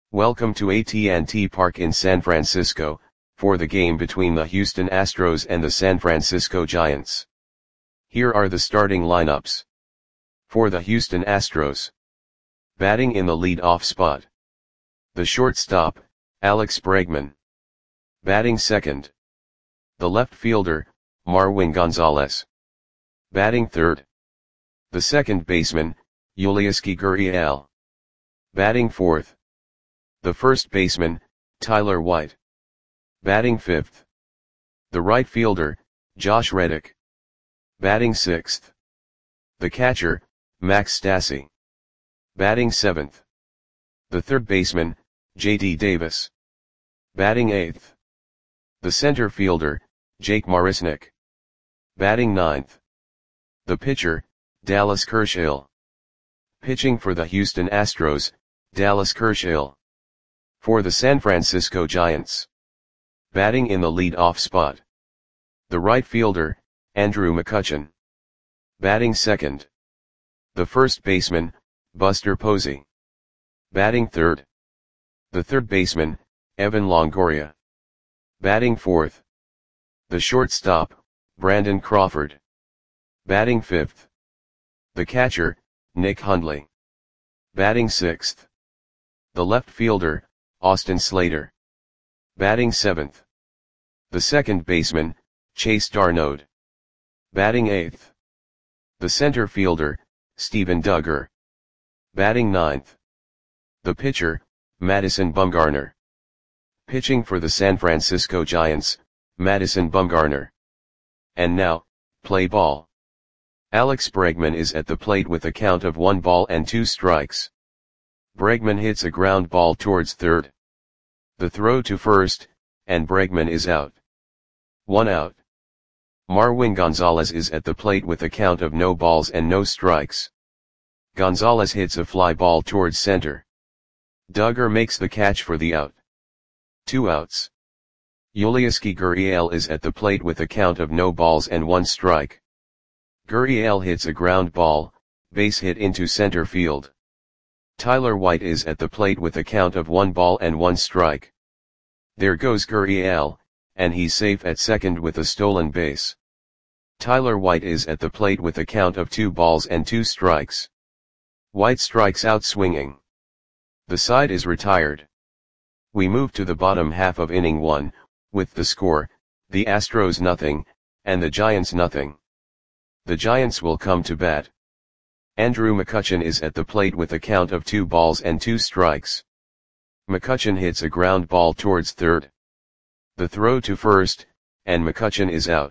Welcome to AT&T Park in San Francisco, for the game between the Houston Astros and the San Francisco Giants. Here are the starting lineups. For the Houston Astros. Batting in the lead-off spot. The shortstop, Alex Bregman. Batting second. The left fielder, Marwin Gonzalez. Batting third. The second baseman, Yulieski Gurriel. Batting fourth. The first baseman, Tyler White. Batting fifth. The right fielder, Josh Reddick. Batting sixth. The catcher, Max Stassi. Batting seventh. The third baseman, J.D. Davis. Batting eighth. The center fielder, Jake Marisnick. Batting ninth. The pitcher, Dallas Kershaw. Pitching for the Houston Astros, Dallas Kershaw. For the San Francisco Giants. Batting in the lead-off spot. The right fielder, Andrew McCutchen. Batting second. The first baseman, Buster Posey. Batting third. The third baseman, Evan Longoria. Batting fourth. The shortstop, Brandon Crawford. Batting fifth. The catcher, Nick Hundley. Batting sixth. The left fielder, Austin Slater. Batting seventh. The second baseman, Chase Darnode. Batting eighth. The center fielder, Steven Duggar. Batting ninth. The pitcher, Madison Bumgarner. Pitching for the San Francisco Giants, Madison Bumgarner. And now, play ball. Alex Bregman is at the plate with a count of 1 ball and 2 strikes. Bregman hits a ground ball towards third. The throw to first, and Bregman is out. 1 out. Marwin Gonzalez is at the plate with a count of no balls and no strikes. Gonzalez hits a fly ball towards center. Duggar makes the catch for the out. 2 outs. Yulieski Gurriel is at the plate with a count of no balls and 1 strike. Gurriel hits a ground ball, base hit into center field. Tyler White is at the plate with a count of 1 ball and 1 strike. There goes Gurriel, and he's safe at second with a stolen base. Tyler White is at the plate with a count of 2 balls and 2 strikes. White strikes out swinging. The side is retired. We move to the bottom half of inning 1, with the score, the Astros nothing, and the Giants nothing. The Giants will come to bat. Andrew McCutchen is at the plate with a count of 2 balls and 2 strikes. McCutchen hits a ground ball towards third. The throw to first, and McCutchen is out.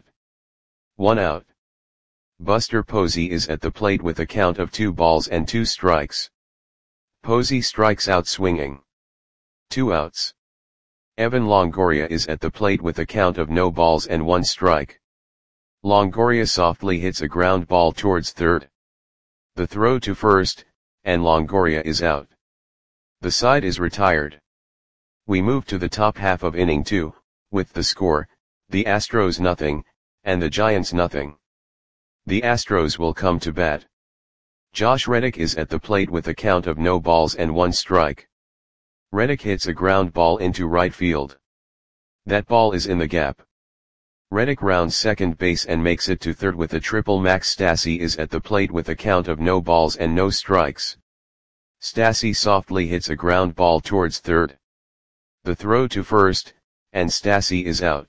1 out. Buster Posey is at the plate with a count of 2 balls and 2 strikes. Posey strikes out swinging. 2 outs. Evan Longoria is at the plate with a count of no balls and 1 strike. Longoria softly hits a ground ball towards third. The throw to first, and Longoria is out. The side is retired. We move to the top half of inning 2, with the score, the Astros nothing, and the Giants nothing. The Astros will come to bat. Josh Reddick is at the plate with a count of no balls and 1 strike. Reddick hits a ground ball into right field. That ball is in the gap. Reddick rounds second base and makes it to third with a triple. Max Stassi is at the plate with a count of no balls and no strikes. Stassi softly hits a ground ball towards third. The throw to first, and Stassi is out.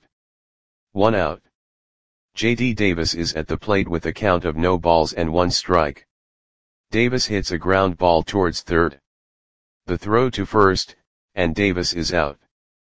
1 out. J.D. Davis is at the plate with a count of no balls and 1 strike. Davis hits a ground ball towards third. The throw to first, and Davis is out.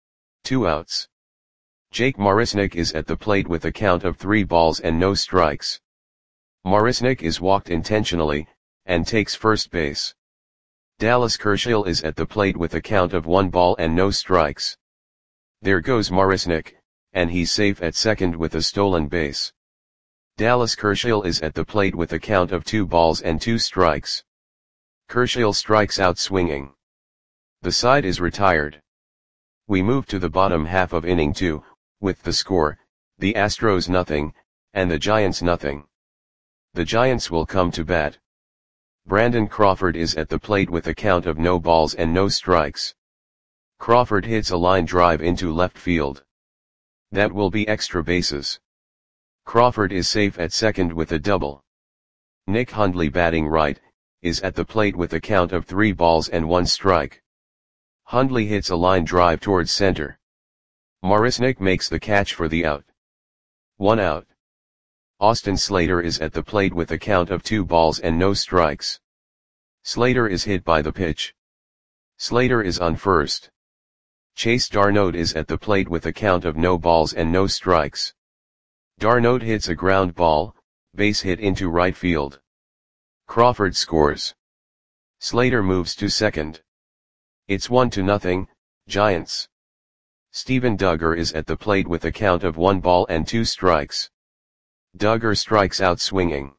2 outs. Jake Marisnick is at the plate with a count of 3 balls and no strikes. Marisnick is walked intentionally, and takes first base. Dallas Kershaw is at the plate with a count of 1 ball and no strikes. There goes Marisnick, and he's safe at second with a stolen base. Dallas Kershaw is at the plate with a count of 2 balls and 2 strikes. Kershaw strikes out swinging. The side is retired. We move to the bottom half of inning 2, with the score, the Astros nothing, and the Giants nothing. The Giants will come to bat. Brandon Crawford is at the plate with a count of no balls and no strikes. Crawford hits a line drive into left field. That will be extra bases. Crawford is safe at second with a double. Nick Hundley, batting right, is at the plate with a count of 3 balls and 1 strike. Hundley hits a line drive towards center. Marisnick makes the catch for the out. 1 out. Austin Slater is at the plate with a count of 2 balls and no strikes. Slater is hit by the pitch. Slater is on first. Chase Darnold is at the plate with a count of no balls and no strikes. Darnold hits a ground ball, base hit into right field. Crawford scores. Slater moves to second. It's 1-0, Giants. Steven Duggar is at the plate with a count of 1 ball and 2 strikes. Duggar strikes out swinging.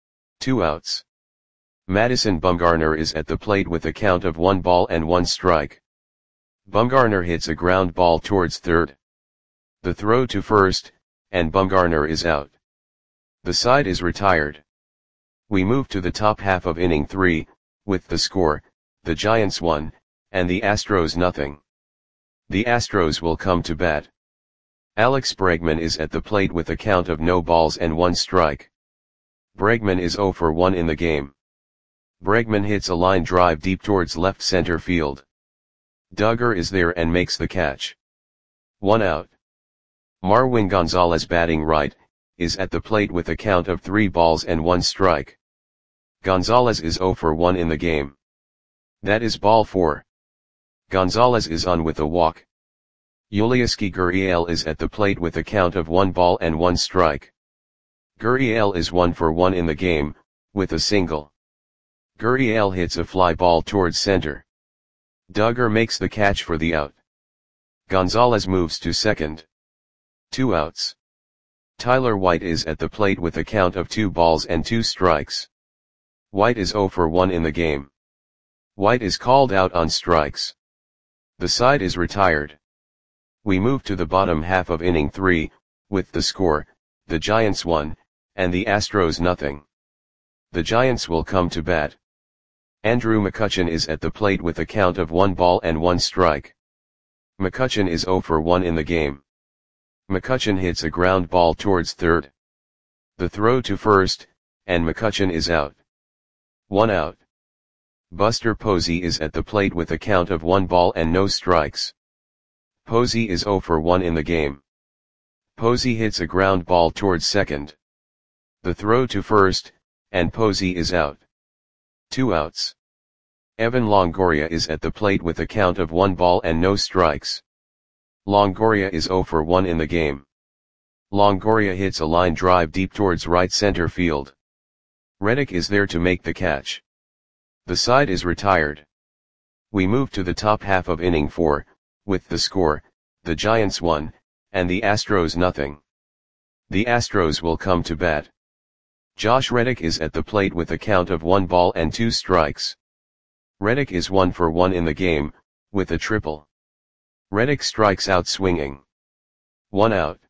2 outs. Madison Bumgarner is at the plate with a count of 1 ball and 1 strike. Bumgarner hits a ground ball towards third. The throw to first, and Bumgarner is out. The side is retired. We move to the top half of inning 3, with the score, the Giants 1, and the Astros 0. The Astros will come to bat. Alex Bregman is at the plate with a count of no balls and 1 strike. Bregman is 0 for 1 in the game. Bregman hits a line drive deep towards left center field. Duggar is there and makes the catch. 1 out. Marwin Gonzalez, batting right, is at the plate with a count of 3 balls and 1 strike. Gonzalez is 0 for 1 in the game. That is ball 4. Gonzalez is on with a walk. Yulieski Gurriel is at the plate with a count of 1 ball and 1 strike. Gurriel is 1 for 1 in the game, with a single. Gurriel hits a fly ball towards center. Duggar makes the catch for the out. Gonzalez moves to second. 2 outs. Tyler White is at the plate with a count of 2 balls and 2 strikes. White is 0 for 1 in the game. White is called out on strikes. The side is retired. We move to the bottom half of inning 3, with the score, the Giants 1, and the Astros 0. The Giants will come to bat. Andrew McCutchen is at the plate with a count of 1 ball and 1 strike. McCutchen is 0 for 1 in the game. McCutchen hits a ground ball towards third. The throw to first, and McCutchen is out. 1 out. Buster Posey is at the plate with a count of 1 ball and no strikes. Posey is 0 for 1 in the game. Posey hits a ground ball towards second. The throw to first, and Posey is out. 2 outs. Evan Longoria is at the plate with a count of 1 ball and no strikes. Longoria is 0 for 1 in the game. Longoria hits a line drive deep towards right center field. Reddick is there to make the catch. The side is retired. We move to the top half of inning 4, with the score, the Giants 1, and the Astros 0. The Astros will come to bat. Josh Reddick is at the plate with a count of 1 ball and 2 strikes. Reddick is 1 for 1 in the game, with a triple. Reddick strikes out swinging. 1 out.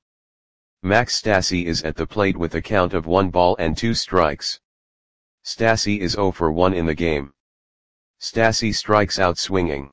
Max Stassi is at the plate with a count of 1 ball and 2 strikes. Stassi is 0 for 1 in the game. Stassi strikes out swinging.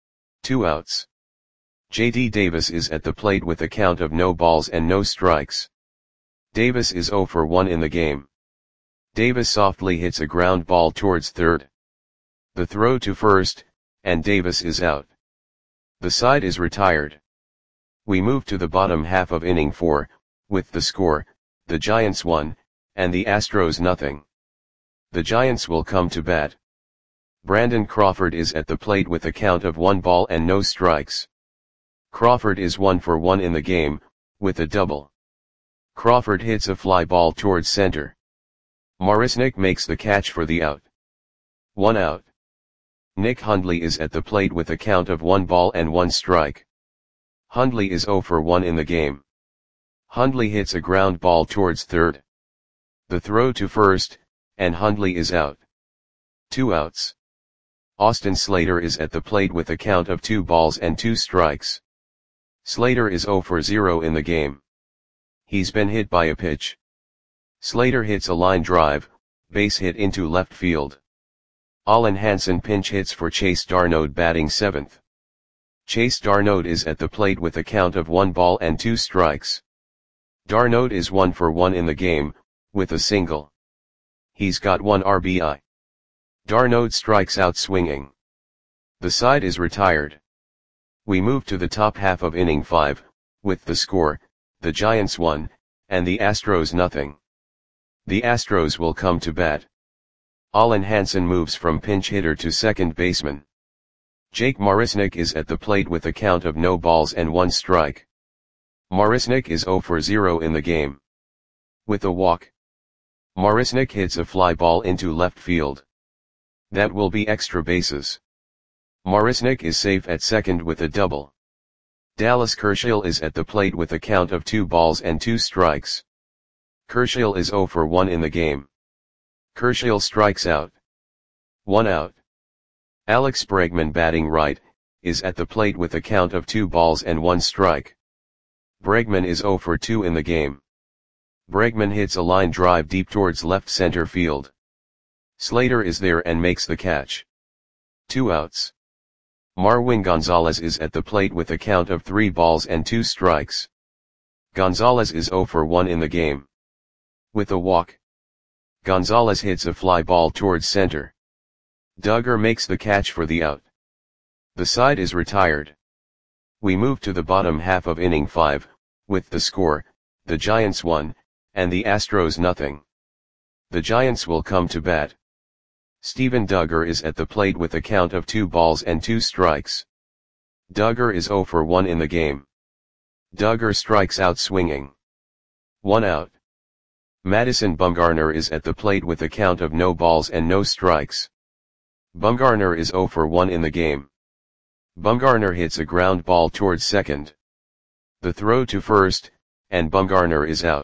2 outs. J.D. Davis is at the plate with a count of no balls and no strikes. Davis is 0 for 1 in the game. Davis softly hits a ground ball towards third. The throw to first, and Davis is out. The side is retired. We move to the bottom half of inning 4, with the score, the Giants 1, and the Astros 0. The Giants will come to bat. Brandon Crawford is at the plate with a count of 1 ball and no strikes. Crawford is 1 for 1 in the game, with a double. Crawford hits a fly ball towards center. Marisnick makes the catch for the out. 1 out. Nick Hundley is at the plate with a count of 1 ball and 1 strike. Hundley is 0 for 1 in the game. Hundley hits a ground ball towards third. The throw to first, and Hundley is out. 2 outs. Austin Slater is at the plate with a count of 2 balls and 2 strikes. Slater is 0 for 0 in the game. He's been hit by a pitch. Slater hits a line drive, base hit into left field. Allen Hansen pinch hits for Chase Darnold, batting 7th. Chase d'Arnaud is at the plate with a count of 1 ball and 2 strikes. d'Arnaud is 1 for 1 in the game, with a single. He's got 1 RBI. d'Arnaud strikes out swinging. The side is retired. We move to the top half of inning 5, with the score, the Giants 1, and the Astros nothing. The Astros will come to bat. Alan Hansen moves from pinch hitter to second baseman. Jake Marisnick is at the plate with a count of no balls and 1 strike. Marisnick is 0 for 0 in the game. With a walk, Marisnick hits a fly ball into left field. That will be extra bases. Marisnick is safe at second with a double. Dallas Kershaw is at the plate with a count of 2 balls and 2 strikes. Kershaw is 0 for 1 in the game. Kershaw strikes out. 1 out. Alex Bregman, batting right, is at the plate with a count of 2 balls and 1 strike. Bregman is 0 for 2 in the game. Bregman hits a line drive deep towards left center field. Slater is there and makes the catch. 2 outs. Marwin Gonzalez is at the plate with a count of 3 balls and 2 strikes. Gonzalez is 0 for 1 in the game. With a walk, Gonzalez hits a fly ball towards center. Duggar makes the catch for the out. The side is retired. We move to the bottom half of inning 5, with the score, the Giants 1, and the Astros nothing. The Giants will come to bat. Steven Duggar is at the plate with a count of 2 balls and 2 strikes. Duggar is 0 for 1 in the game. Duggar strikes out swinging. 1 out. Madison Bumgarner is at the plate with a count of no balls and no strikes. Bumgarner is 0 for 1 in the game. Bumgarner hits a ground ball towards second. The throw to first, and Bumgarner is out.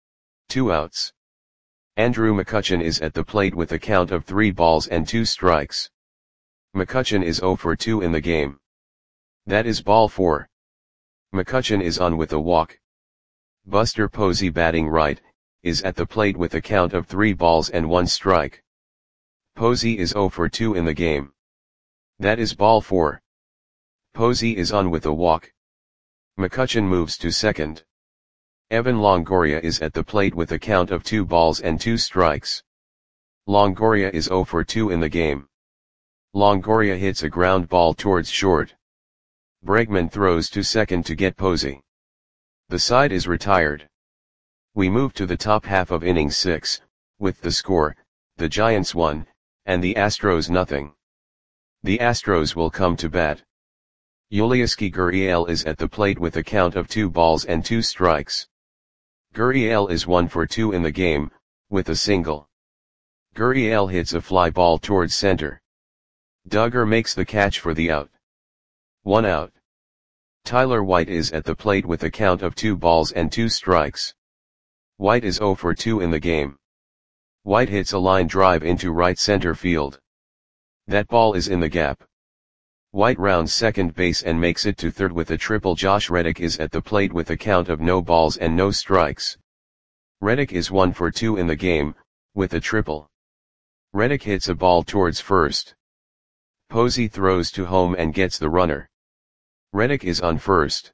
2 outs. Andrew McCutchen is at the plate with a count of 3 balls and 2 strikes. McCutchen is 0 for 2 in the game. That is ball 4. McCutchen is on with a walk. Buster Posey, batting right, is at the plate with a count of 3 balls and 1 strike. Posey is 0 for 2 in the game. That is ball 4. Posey is on with a walk. McCutchen moves to second. Evan Longoria is at the plate with a count of 2 balls and 2 strikes. Longoria is 0 for 2 in the game. Longoria hits a ground ball towards short. Bregman throws to second to get Posey. The side is retired. We move to the top half of inning 6, with the score, the Giants 1, and the Astros nothing. The Astros will come to bat. Yulieski Gurriel is at the plate with a count of 2 balls and 2 strikes. Gurriel is 1 for 2 in the game, with a single. Gurriel hits a fly ball towards center. Duggar makes the catch for the out. 1 out. Tyler White is at the plate with a count of 2 balls and 2 strikes. White is 0 for 2 in the game. White hits a line drive into right center field. That ball is in the gap. White rounds second base and makes it to third with a triple. Josh Reddick is at the plate with a count of no balls and no strikes. Reddick is 1 for 2 in the game, with a triple. Reddick hits a ball towards first. Posey throws to home and gets the runner. Reddick is on first.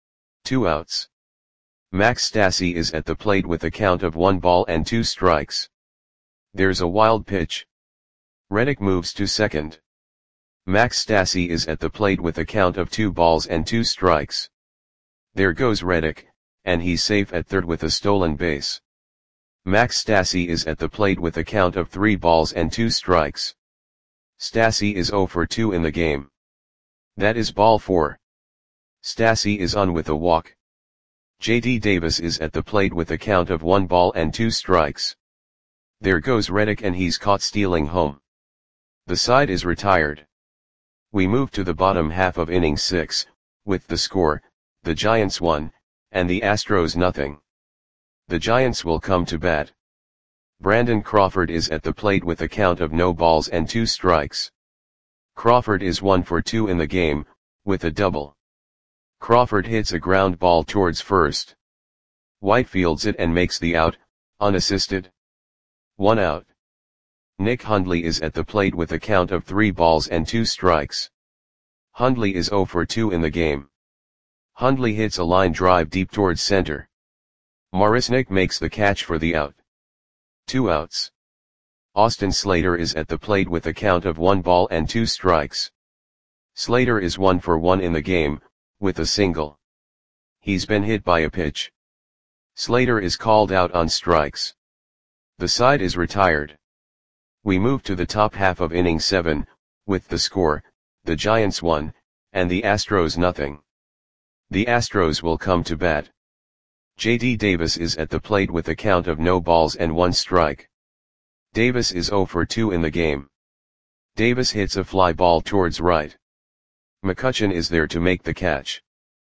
2 outs. Max Stassi is at the plate with a count of 1 ball and 2 strikes. There's a wild pitch. Reddick moves to second. Max Stassi is at the plate with a count of 2 balls and 2 strikes. There goes Reddick, and he's safe at third with a stolen base. Max Stassi is at the plate with a count of 3 balls and 2 strikes. Stassi is 0 for 2 in the game. That is ball 4. Stassi is on with a walk. J.D. Davis is at the plate with a count of 1 ball and 2 strikes. There goes Reddick and he's caught stealing home. The side is retired. We move to the bottom half of inning 6, with the score, the Giants 1, and the Astros nothing. The Giants will come to bat. Brandon Crawford is at the plate with a count of no balls and 2 strikes. Crawford is 1 for 2 in the game, with a double. Crawford hits a ground ball towards first. White fields it and makes the out, unassisted. 1 out. Nick Hundley is at the plate with a count of 3 balls and 2 strikes. Hundley is 0 for 2 in the game. Hundley hits a line drive deep towards center. Marisnick makes the catch for the out. 2 outs. Austin Slater is at the plate with a count of 1 ball and 2 strikes. Slater is 1 for 1 in the game, with a single. He's been hit by a pitch. Slater is called out on strikes. The side is retired. We move to the top half of inning 7, with the score, the Giants 1, and the Astros nothing. The Astros will come to bat. J.D. Davis is at the plate with a count of no balls and 1 strike. Davis is 0 for 2 in the game. Davis hits a fly ball towards right. McCutchen is there to make the catch.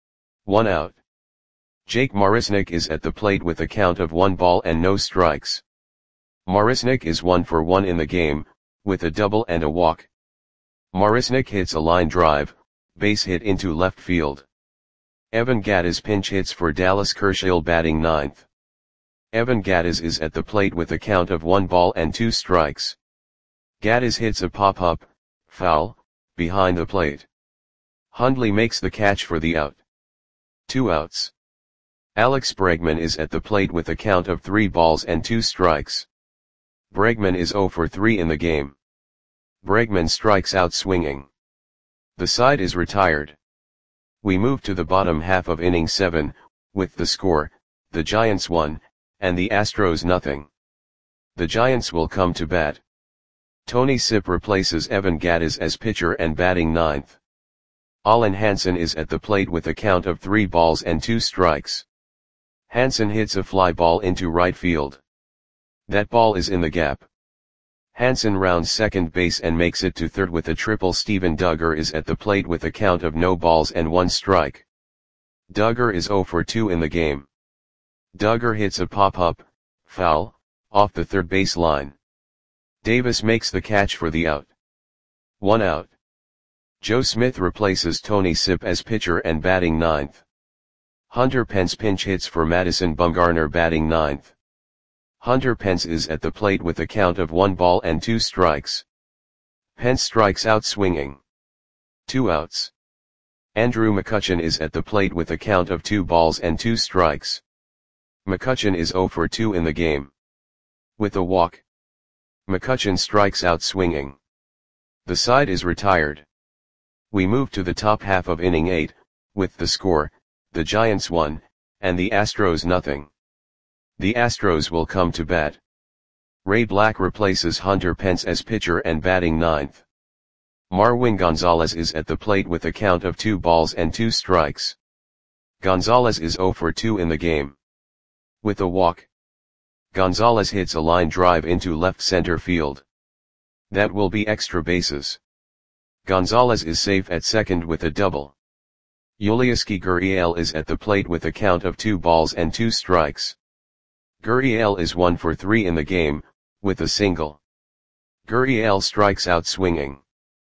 1 out. Jake Marisnick is at the plate with a count of 1 ball and no strikes. Marisnick is 1 for 1 in the game, with a double and a walk. Marisnick hits a line drive, base hit into left field. Evan Gattis pinch hits for Dallas Kershaw batting 9th. Evan Gattis is at the plate with a count of 1 ball and 2 strikes. Gattis hits a pop-up, foul, behind the plate. Hundley makes the catch for the out. 2 outs. Alex Bregman is at the plate with a count of 3 balls and 2 strikes. Bregman is 0 for 3 in the game. Bregman strikes out swinging. The side is retired. We move to the bottom half of inning 7, with the score, the Giants 1, and the Astros nothing. The Giants will come to bat. Tony Sipp replaces Evan Gattis as pitcher and batting 9th. Allen Hansen is at the plate with a count of 3 balls and 2 strikes. Hansen hits a fly ball into right field. That ball is in the gap. Hansen rounds second base and makes it to third with a triple. Steven Duggar is at the plate with a count of no balls and 1 strike. Duggar is 0 for 2 in the game. Duggar hits a pop-up, foul, off the third base line. Davis makes the catch for the out. 1 out. Joe Smith replaces Tony Sipp as pitcher and batting 9th. Hunter Pence pinch hits for Madison Bumgarner batting 9th. Hunter Pence is at the plate with a count of 1 ball and 2 strikes. Pence strikes out swinging. 2 outs. Andrew McCutchen is at the plate with a count of 2 balls and 2 strikes. McCutchen is 0 for 2 in the game. With a walk. McCutchen strikes out swinging. The side is retired. We move to the top half of inning 8, with the score, the Giants 1, and the Astros nothing. The Astros will come to bat. Ray Black replaces Hunter Pence as pitcher and batting 9th. Marwin Gonzalez is at the plate with a count of 2 balls and 2 strikes. Gonzalez is 0 for 2 in the game. With a walk. Gonzalez hits a line drive into left center field. That will be extra bases. Gonzalez is safe at second with a double. Yulieski Gurriel is at the plate with a count of 2 balls and 2 strikes. Gurriel is 1 for 3 in the game, with a single. Gurriel strikes out swinging.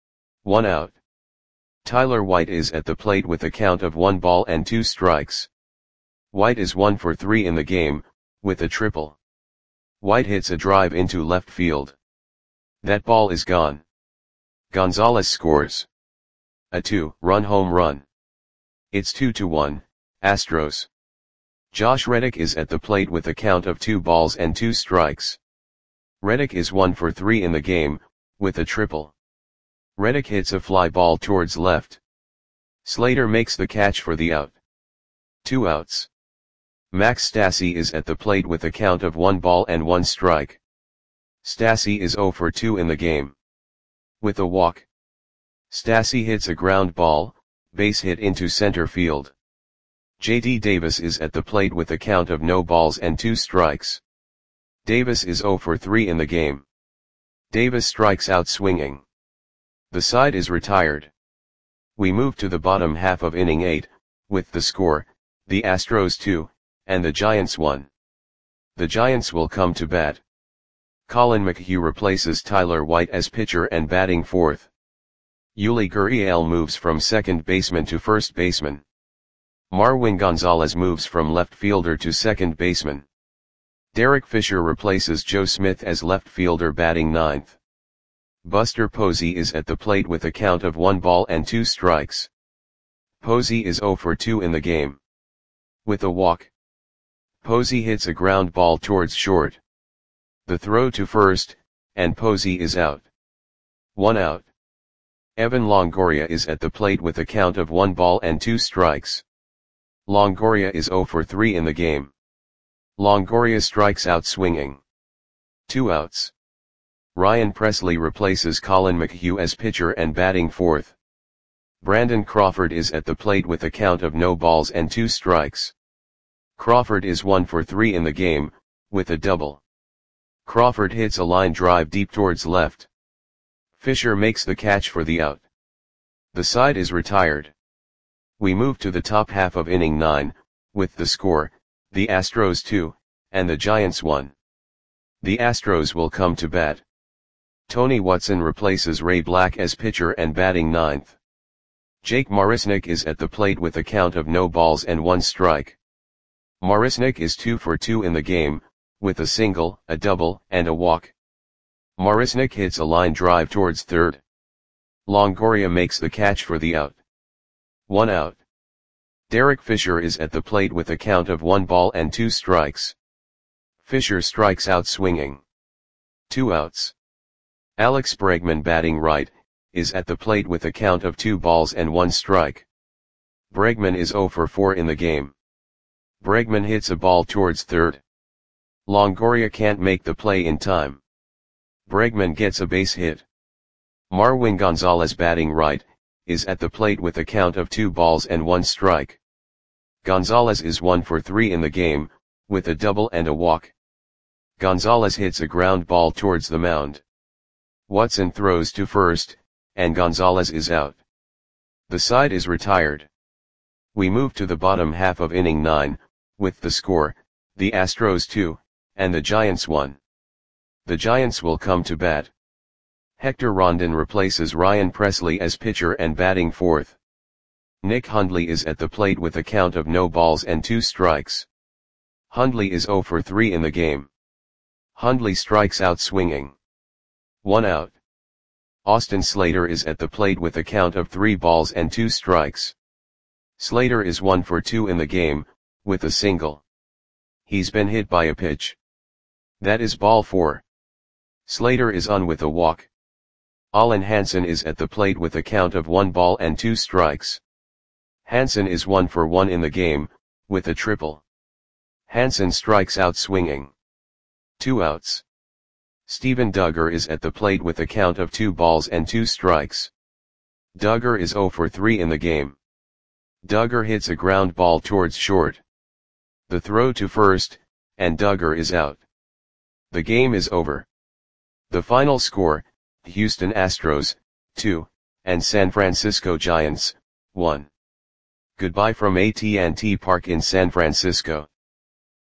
1 out. Tyler White is at the plate with a count of 1 ball and 2 strikes. White is 1 for 3 in the game, with a triple. White hits a drive into left field. That ball is gone. Gonzalez scores a 2-run home run. It's 2-1, Astros. Josh Reddick is at the plate with a count of 2 balls and 2 strikes. Reddick is 1 for 3 in the game, with a triple. Reddick hits a fly ball towards left. Slater makes the catch for the out. 2 outs. Max Stassi is at the plate with a count of 1 ball and 1 strike. Stassi is 0 for 2 in the game. With a walk. Stassi hits a ground ball, base hit into center field. J.D. Davis is at the plate with a count of no balls and 2 strikes. Davis is 0 for 3 in the game. Davis strikes out swinging. The side is retired. We move to the bottom half of inning 8, with the score, the Astros 2, and the Giants 1. The Giants will come to bat. Colin McHugh replaces Tyler White as pitcher and batting 4th. Yuli Gurriel moves from second baseman to first baseman. Marwin Gonzalez moves from left fielder to second baseman. Derek Fisher replaces Joe Smith as left fielder batting 9th. Buster Posey is at the plate with a count of 1 ball and 2 strikes. Posey is 0 for 2 in the game. With a walk, Posey hits a ground ball towards short. The throw to first, and Posey is out. 1 out. Evan Longoria is at the plate with a count of 1 ball and 2 strikes. Longoria is 0 for 3 in the game. Longoria strikes out swinging. 2 outs. Ryan Presley replaces Colin McHugh as pitcher and batting fourth. Brandon Crawford is at the plate with a count of no balls and 2 strikes. Crawford is 1 for 3 in the game, with a double. Crawford hits a line drive deep towards left. Fisher makes the catch for the out. The side is retired. We move to the top half of inning 9, with the score, the Astros 2, and the Giants 1. The Astros will come to bat. Tony Watson replaces Ray Black as pitcher and batting ninth. Jake Marisnick is at the plate with a count of no balls and 1 strike. Marisnick is 2 for 2 in the game, with a single, a double, and a walk. Marisnick hits a line drive towards third. Longoria makes the catch for the out. 1 out. Derek Fisher is at the plate with a count of 1 ball and 2 strikes. Fisher strikes out swinging. 2 outs. Alex Bregman, batting right, is at the plate with a count of 2 balls and 1 strike. Bregman is 0 for 4 in the game. Bregman hits a ball towards third. Longoria can't make the play in time. Bregman gets a base hit. Marwin Gonzalez, batting right, is at the plate with a count of 2 balls and 1 strike. Gonzalez is 1 for 3 in the game, with a double and a walk. Gonzalez hits a ground ball towards the mound. Watson throws to first, and Gonzalez is out. The side is retired. We move to the bottom half of inning 9, with the score, the Astros 2, and the Giants 1. The Giants will come to bat. Hector Rondon replaces Ryan Presley as pitcher and batting fourth. Nick Hundley is at the plate with a count of no balls and 2 strikes. Hundley is 0 for 3 in the game. Hundley strikes out swinging. 1 out. Austin Slater is at the plate with a count of 3 balls and 2 strikes. Slater is 1 for 2 in the game, with a single. He's been hit by a pitch. That is ball 4. Slater is on with a walk. Alan Hansen is at the plate with a count of 1 ball and 2 strikes. Hansen is 1 for 1 in the game, with a triple. Hansen strikes out swinging. 2 outs. Steven Duggar is at the plate with a count of 2 balls and 2 strikes. Duggar is 0 for 3 in the game. Duggar hits a ground ball towards short. The throw to first, and Duggar is out. The game is over. The final score, Houston Astros, 2, and San Francisco Giants, 1. Goodbye from AT&T Park in San Francisco.